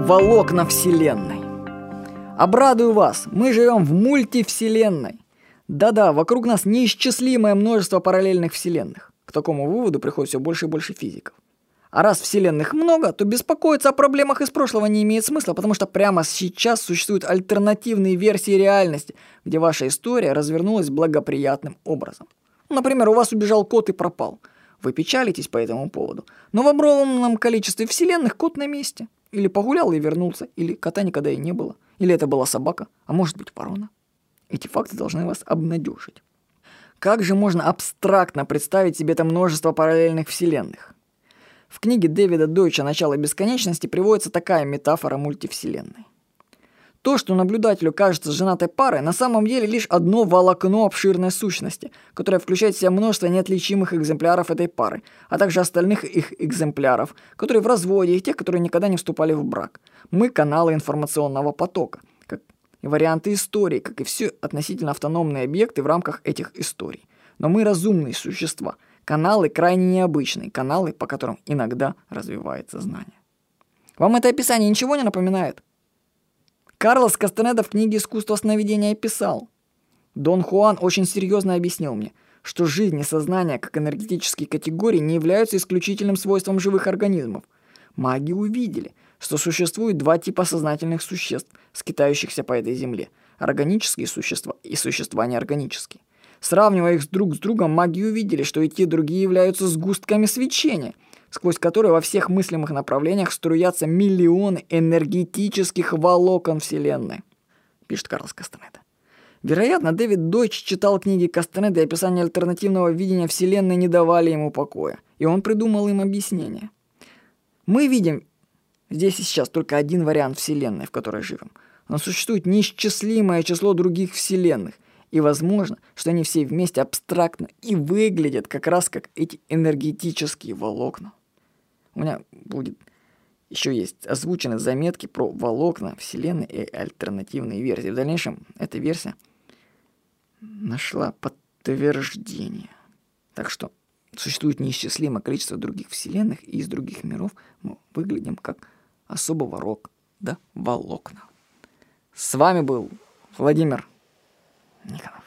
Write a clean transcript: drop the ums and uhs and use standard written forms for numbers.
волокна Вселенной. Обрадую вас, мы живем в мультивселенной. Да-да, вокруг нас неисчислимое множество параллельных вселенных. К такому выводу приходит все больше и больше физиков. А раз вселенных много, то беспокоиться о проблемах из прошлого не имеет смысла, потому что прямо сейчас существуют альтернативные версии реальности, где ваша история развернулась благоприятным образом. Например, у вас убежал кот и пропал. Вы печалитесь по этому поводу, но в огромном количестве вселенных кот на месте. Или погулял и вернулся, или кота никогда и не было, или это была собака, а может быть ворона. Эти факты должны вас обнадежить. Как же можно абстрактно представить себе это множество параллельных вселенных? В книге Дэвида Дойча «Начало бесконечности» приводится такая метафора мультивселенной. То, что наблюдателю кажется женатой парой, на самом деле лишь одно волокно обширной сущности, которое включает в себя множество неотличимых экземпляров этой пары, а также остальных их экземпляров, которые в разводе и тех, которые никогда не вступали в брак. Мы каналы информационного потока, как и варианты истории, как и все относительно автономные объекты в рамках этих историй. Но мы разумные существа, каналы крайне необычные, каналы, по которым иногда развивается знание. Вам это описание ничего не напоминает? Карлос Кастанеда в книге «Искусство сновидения» писал: «Дон Хуан очень серьезно объяснил мне, что жизнь и сознание как энергетические категории не являются исключительным свойством живых организмов. Маги увидели, что существует два типа сознательных существ, скитающихся по этой земле – органические существа и существа неорганические. Сравнивая их друг с другом, маги увидели, что и те, и другие являются сгустками свечения, сквозь которые во всех мыслимых направлениях струятся миллионы энергетических волокон Вселенной», пишет Карлос Кастанеда. Вероятно, Дэвид Дойч читал книги Кастанеды, и описания альтернативного видения Вселенной не давали ему покоя, и он придумал им объяснение. Мы видим здесь и сейчас только один вариант Вселенной, в которой живем, но существует неисчислимое число других Вселенных, и возможно, что они все вместе абстрактно и выглядят как раз как эти энергетические волокна. У меня будет еще есть озвучены заметки про волокна Вселенной и альтернативные версии. В дальнейшем эта версия нашла подтверждение. Так что существует неисчислимое количество других вселенных, и из других миров мы выглядим как особого рода волокна. С вами был Владимир Никонов.